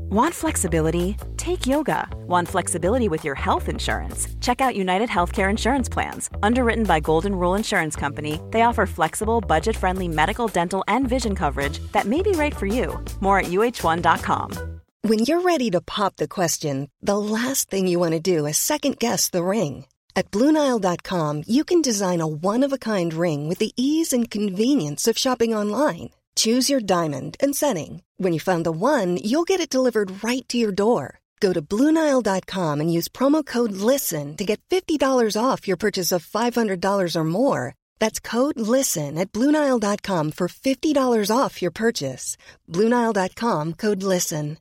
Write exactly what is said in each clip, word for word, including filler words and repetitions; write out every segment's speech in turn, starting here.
Want flexibility? Take yoga. Want flexibility with your health insurance? Check out United Healthcare Insurance Plans. Underwritten by Golden Rule Insurance Company, they offer flexible, budget-friendly medical, dental, and vision coverage that may be right for you. More at U H one dot com. When you're ready to pop the question, the last thing you want to do is second-guess the ring. At Blue Nile dot com, you can design a one-of-a-kind ring with the ease and convenience of shopping online. Choose your diamond and setting. When you find the one, you'll get it delivered right to your door. Go to Blue Nile dot com and use promo code LISTEN to get fifty dollars off your purchase of five hundred dollars or more. That's code LISTEN at Blue Nile dot com for fifty dollars off your purchase. Blue Nile dot com, code LISTEN.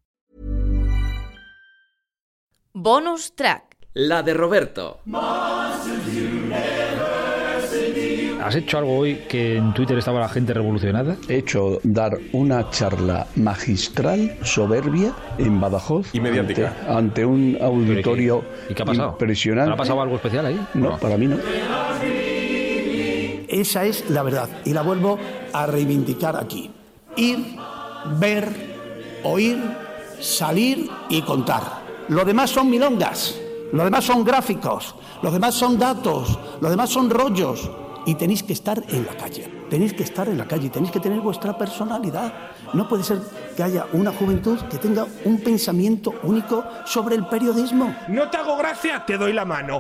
Bonus track. La de Roberto. ¿Has hecho algo hoy que en Twitter estaba la gente revolucionada? He hecho dar una charla magistral, soberbia, en Badajoz. Y mediática. Ante, ante un auditorio ¿Y qué ha pasado? impresionante. ¿No ha pasado algo especial ahí? No, no, para mí no. Esa es la verdad y la vuelvo a reivindicar aquí. Ir, ver, oír, salir y contar. Lo demás son milongas, lo demás son gráficos, los demás son datos, los demás son rollos. Y tenéis que estar en la calle, tenéis que estar en la calle, tenéis que tener vuestra personalidad. No puede ser que haya una juventud que tenga un pensamiento único sobre el periodismo. ¿No te hago gracia? Te doy la mano.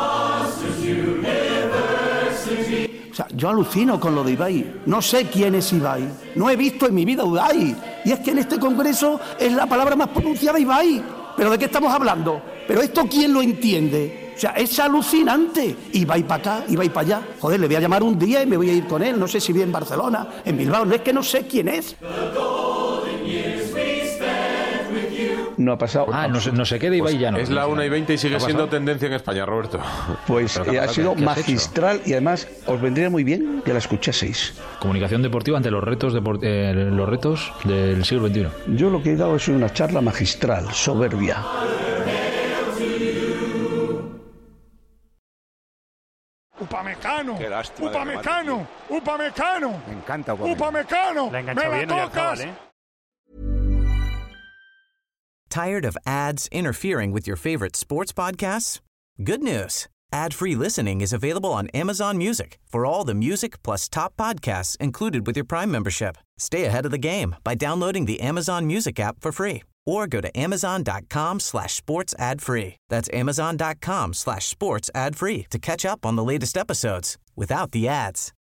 O sea, yo alucino con lo de Ibai. No sé quién es Ibai. No he visto en mi vida Ibai. Y es que en este congreso es la palabra más pronunciada Ibai. ¿Pero de qué estamos hablando? ¿Pero esto quién lo entiende? O sea, es alucinante. Y va y para acá, y va y para allá. Joder, le voy a llamar un día y me voy a ir con él. No sé si vive en Barcelona, en Bilbao. No es que no sé quién es. No ha pasado. Ah, no, no se queda y va y ya no. Es la una y veinte y sigue siendo tendencia en España, Roberto. Pues eh, ha sido magistral y además os vendría muy bien que la escuchaseis. Comunicación deportiva ante los retos, deport- eh, los retos del siglo veintiuno. Yo lo que he dado es una charla magistral, soberbia. Upamecano, Upamecano, Upamecano. Me encanta Upamecano. Upamecano. La engancha bien y Arzábal, ¿eh? Tired of ads interfering with your favorite sports podcasts? Good news. Ad-free listening is available on Amazon Music for all the music plus top podcasts included with your Prime membership. Stay ahead of the game by downloading the Amazon Music app for free or go to amazon.com slash sports ad free. That's amazon.com slash sports ad free to catch up on the latest episodes without the ads.